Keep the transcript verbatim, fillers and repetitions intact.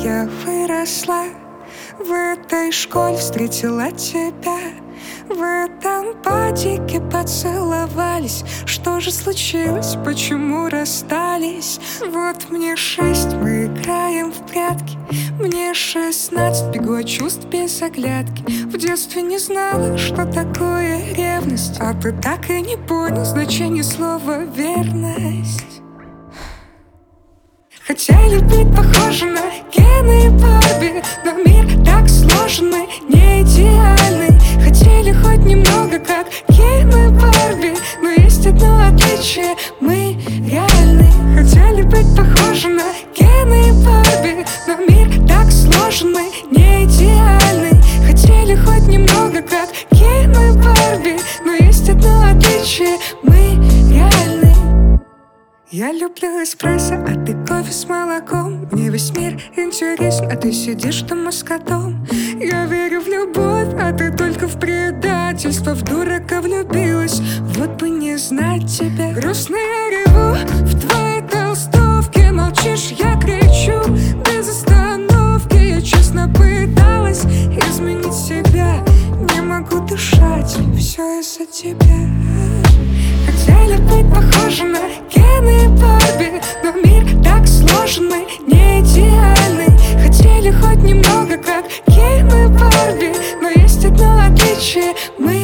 я выросла, в этой школе встретила тебя, в этом падике поцеловались. Что же случилось, почему расстались? Вот мне шесть, мы играем в прятки. Мне шестнадцать, бегу от чувств без оглядки. В детстве не знала, что такое ревность, а ты так и не понял значение слова верность. Хотели быть похожи на Кена и Барби, но мир так сложен, мы не идеальны. Хотели хоть немного как Кен и Барби, но есть одно отличие, мы реальны. Хотели быть похожи на Кена и Барби, но мир так сложен, мы не идеальны. Хотели хоть немного как Кен и Барби, но есть одно отличие, мы реальны. Я люблю эспрессо, а ты кофе с молоком. Мне весь мир интересен, а ты сидишь дома с котом. Я верю в любовь, а ты только в предательство. В дурака влюбилась, вот бы не знать тебя. Грустно я реву в твоей толстовке. Молчишь, я кричу без остановки. Я честно пыталась изменить себя, не могу дышать, все из-за тебя. Хотели быть похожи на Кена и Барби, но мир так сложен, мы не идеальны. Хотели хоть немного как Кен и Барби, но есть одно отличие, мы